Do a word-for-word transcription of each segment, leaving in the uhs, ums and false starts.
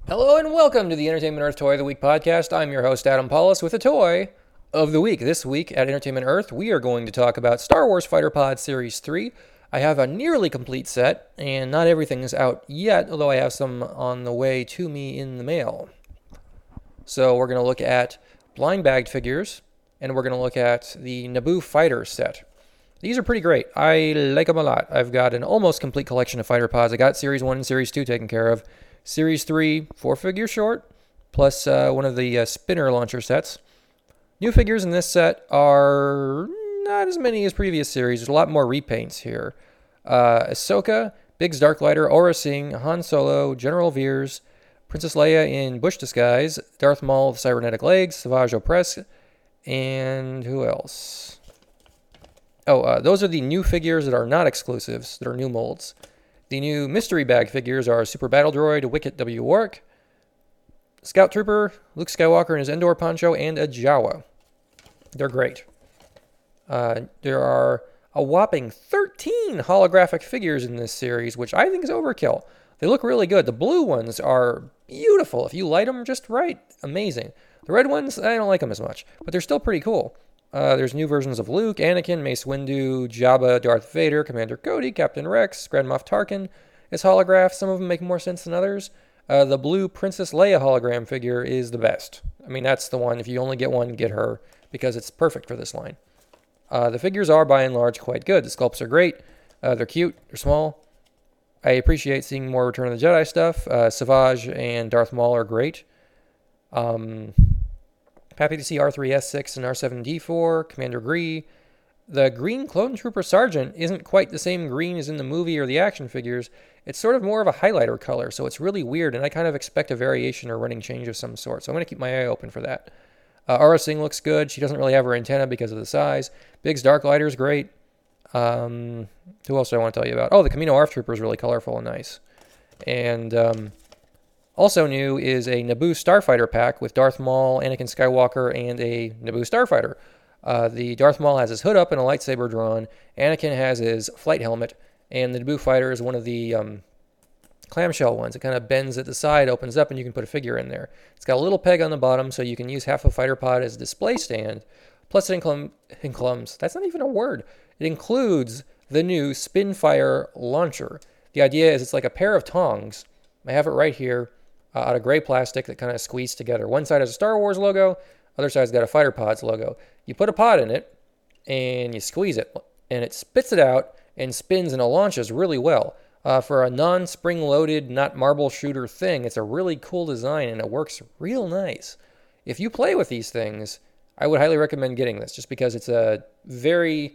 Hello and welcome to the Entertainment Earth Toy of the Week podcast. I'm your host, Adam Paulus, with a toy of the week. This week at Entertainment Earth, we are going to talk about Star Wars Fighter Pod Series three. I have a nearly complete set, and not everything is out yet, although I have some on the way to me in the mail. So we're going to look at blind bagged figures, and we're going to look at the Naboo Fighter set. These are pretty great. I like them a lot. I've got an almost complete collection of fighter pods. I got Series one and Series two taken care of. Series three, four figure short, plus uh, one of the uh, spinner launcher sets. New figures in this set are not as many as previous series. There's a lot more repaints here. Uh, Ahsoka, Biggs Darklighter, Aurra Sing, Han Solo, General Veers, Princess Leia in bush disguise, Darth Maul with cybernetic legs, Savage Opress, and who else? Oh, uh, those are the new figures that are not exclusives, that are new molds. The new mystery bag figures are Super Battle Droid, Wicket W. Warwick, Scout Trooper, Luke Skywalker in his Endor poncho, and a Jawa. They're great. Uh, there are a whopping thirteen holographic figures in this series, which I think is overkill. They look really good. The blue ones are beautiful. If you light them just right, amazing. The red ones, I don't like them as much, but they're still pretty cool. Uh, there's new versions of Luke, Anakin, Mace Windu, Jabba, Darth Vader, Commander Cody, Captain Rex, Grand Moff Tarkin as holographs. Some of them make more sense than others. Uh, the blue Princess Leia hologram figure is the best. I mean, that's the one. If you only get one, get her, because it's perfect for this line. Uh, the figures are, by and large, quite good. The sculpts are great. Uh, they're cute. They're small. I appreciate seeing more Return of the Jedi stuff. Uh, Savage and Darth Maul are great. Um... Happy to see R three S six and R seven D four, Commander Gree. The green Clone Trooper Sergeant isn't quite the same green as in the movie or the action figures. It's sort of more of a highlighter color, so it's really weird, and I kind of expect a variation or running change of some sort, so I'm going to keep my eye open for that. Uh, Aurra Sing looks good. She doesn't really have her antenna because of the size. Biggs Darklighter is great. Um, who else do I want to tell you about? Oh, the Kamino A R F Trooper is really colorful and nice. And... Um, Also new is a Naboo Starfighter pack with Darth Maul, Anakin Skywalker, and a Naboo Starfighter. Uh, the Darth Maul has his hood up and a lightsaber drawn. Anakin has his flight helmet, and the Naboo fighter is one of the um, clamshell ones. It kind of bends at the side, opens up, and you can put a figure in there. It's got a little peg on the bottom, so you can use half a fighter pod as a display stand. Plus, it inclum- inclums, that's not even a word. It includes the new Spinfire launcher. The idea is it's like a pair of tongs. I have it right here. Uh, out of gray plastic that kind of squeezed together. One side has a Star Wars logo, other side's got a Fighter Pods logo. You put a pod in it, and you squeeze it, and it spits it out and spins, and it launches really well. Uh, for a non-spring-loaded, not marble shooter thing, it's a really cool design, and it works real nice. If you play with these things, I would highly recommend getting this, just because it's a very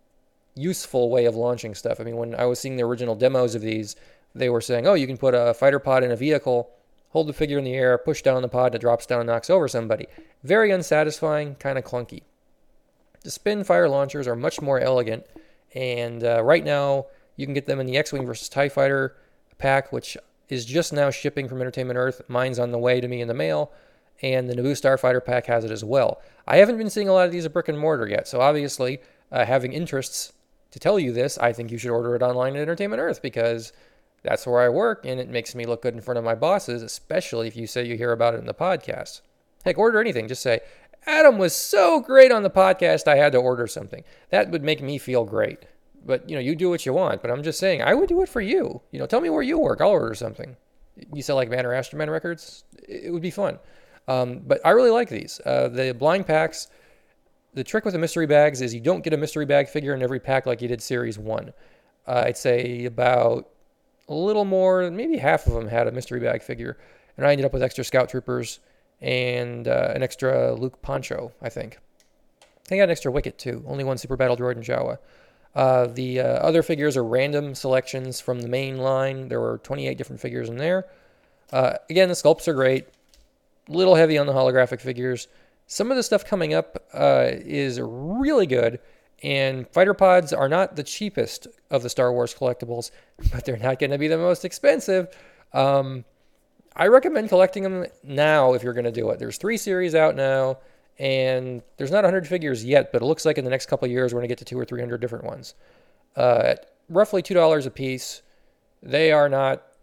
useful way of launching stuff. I mean, when I was seeing the original demos of these, they were saying, oh, you can put a fighter pod in a vehicle, hold the figure in the air, push down the pod, and it drops down and knocks over somebody. Very unsatisfying, kind of clunky. The Spinfire launchers are much more elegant, and uh, right now you can get them in the X-Wing versus TIE Fighter pack, which is just now shipping from Entertainment Earth. Mine's on the way to me in the mail, and the Naboo Starfighter pack has it as well. I haven't been seeing a lot of these at brick and mortar yet, so obviously, uh, having interests to tell you this, I think you should order it online at Entertainment Earth, because that's where I work, and it makes me look good in front of my bosses, especially if you say you hear about it in the podcast. Heck, order anything. Just say, Adam was so great on the podcast, I had to order something. That would make me feel great. But, you know, you do what you want. But I'm just saying, I would do it for you. You know, tell me where you work. I'll order something. You sell like Banner Astroman records? It would be fun. Um, but I really like these. Uh, the blind packs, the trick with the mystery bags is you don't get a mystery bag figure in every pack like you did Series one. Uh, I'd say about a little more, maybe half of them had a mystery bag figure. And I ended up with extra Scout Troopers and uh, an extra Luke poncho, I think. I got an extra Wicket, too. Only one Super Battle Droid and Jawa. Uh, the uh, other figures are random selections from the main line. There were twenty-eight different figures in there. Uh, again, the sculpts are great. A little heavy on the holographic figures. Some of the stuff coming up uh, is really good. And fighter pods are not the cheapest of the Star Wars collectibles, but they're not going to be the most expensive. Um, I recommend collecting them now if you're going to do it. There's three series out now, and there's not one hundred figures yet, but it looks like in the next couple of years we're going to get to two or three hundred different ones. Uh, at roughly two dollars a piece, they are not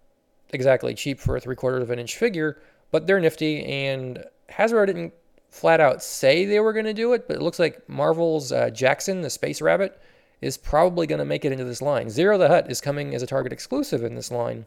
exactly cheap for a three quarters of an inch figure, but they're nifty. And Hasbro didn't flat out say they were going to do it, but it looks like Marvel's uh, Jackson, the Space Rabbit, is probably going to make it into this line. Zero the Hutt is coming as a Target exclusive in this line.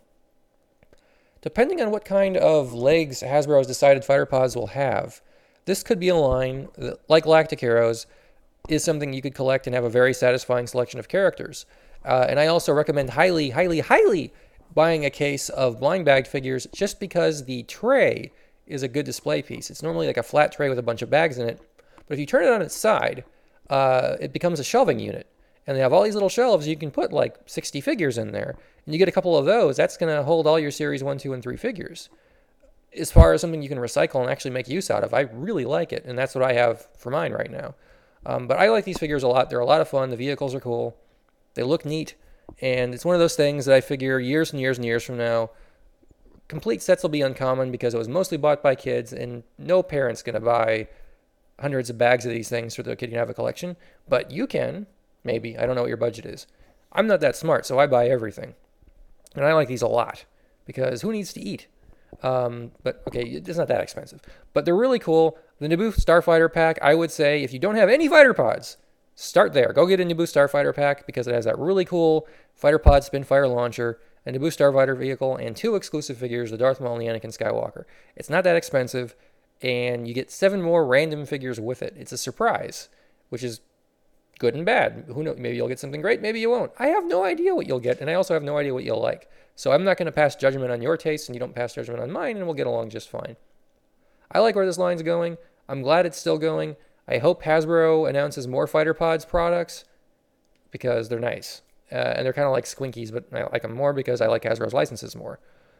Depending on what kind of legs Hasbro has decided fighter pods will have, this could be a line that, like Galactic Heroes, is something you could collect and have a very satisfying selection of characters. Uh, and I also recommend highly, highly, highly buying a case of blind bagged figures just because the tray is a good display piece. It's normally like a flat tray with a bunch of bags in it, but if you turn it on its side, uh, it becomes a shelving unit. And they have all these little shelves you can put like sixty figures in there. And you get a couple of those, that's going to hold all your Series one, two, and three figures. As far as something you can recycle and actually make use out of, I really like it, and that's what I have for mine right now. Um, but I like these figures a lot. They're a lot of fun. The vehicles are cool. They look neat. And it's one of those things that I figure years and years and years from now, complete sets will be uncommon because it was mostly bought by kids, and no parent's going to buy hundreds of bags of these things so their kid can have a collection. But you can, maybe. I don't know what your budget is. I'm not that smart, so I buy everything. And I like these a lot because who needs to eat? Um, but okay, it's not that expensive. But they're really cool. The Naboo Starfighter pack, I would say, if you don't have any fighter pods, start there. Go get a Naboo Starfighter pack because it has that really cool fighter pod spinfire launcher, a Naboo Starfighter vehicle, and two exclusive figures, the Darth Maul and the Anakin Skywalker. It's not that expensive, and you get seven more random figures with it. It's a surprise, which is good and bad. Who knows? Maybe you'll get something great. Maybe you won't. I have no idea what you'll get, and I also have no idea what you'll like. So I'm not going to pass judgment on your taste, and you don't pass judgment on mine, and we'll get along just fine. I like where this line's going. I'm glad it's still going. I hope Hasbro announces more Fighter Pods products because they're nice. Uh, and they're kind of like Squinkies, but I like them more because I like Hasbro's licenses more.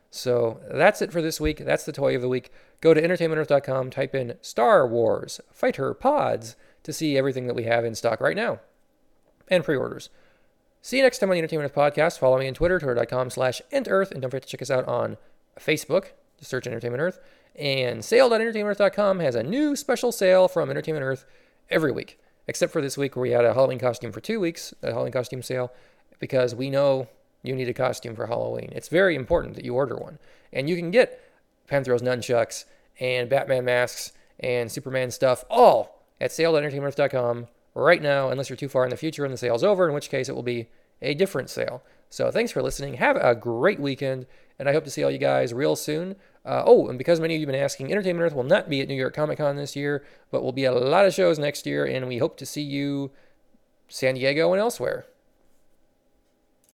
So that's it for this week. That's the toy of the week. Go to entertainment earth dot com, type in Star Wars Fighter Pods to see everything that we have in stock right now and pre-orders. See you next time on the Entertainment Earth Podcast. Follow me on Twitter, twitter.com slash entearth. And don't forget to check us out on Facebook. Just search Entertainment Earth. And sale dot entertainment earth dot com has a new special sale from Entertainment Earth every week. Except for this week where we had a Halloween costume for two weeks, a Halloween costume sale, because we know you need a costume for Halloween. It's very important that you order one. And you can get Pantheros nunchucks and Batman masks and Superman stuff all at sale dot entertainment earth dot com right now, unless you're too far in the future and the sale's over, in which case it will be a different sale. So thanks for listening. Have a great weekend, and I hope to see all you guys real soon. Uh, oh, and because many of you have been asking, Entertainment Earth will not be at New York Comic Con this year, but will be at a lot of shows next year, and we hope to see you San Diego and elsewhere.